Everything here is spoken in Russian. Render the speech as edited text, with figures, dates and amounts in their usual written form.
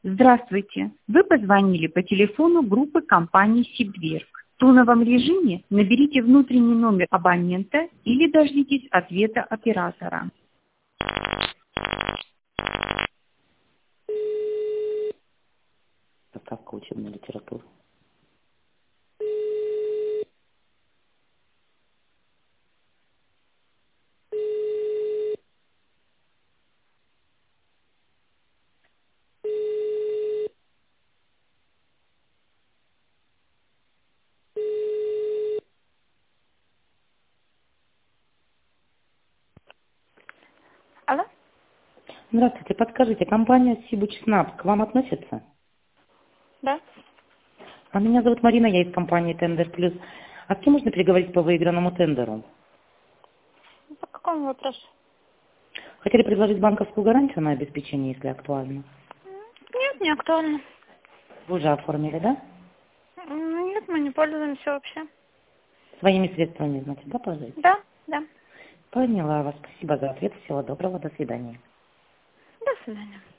Здравствуйте. Вы позвонили по телефону группы компании «Сибдверк». В тоновом режиме наберите внутренний номер абонента или дождитесь ответа оператора. Доставка учебной литературы. Алло? Здравствуйте, подскажите, компания Сибуч-Снаб к вам относится? Да. А меня зовут Марина, я из компании Тендер Плюс. А с кем можно переговорить по выигранному тендеру? По какому вопросу? Хотели предложить банковскую гарантию на обеспечение, если актуально. Нет, не актуально. Вы уже оформили, да? Нет, мы не пользуемся вообще. Своими средствами, значит, да, положить? Да, да. Поняла вас. Спасибо за ответ. Всего доброго. До свидания. До свидания.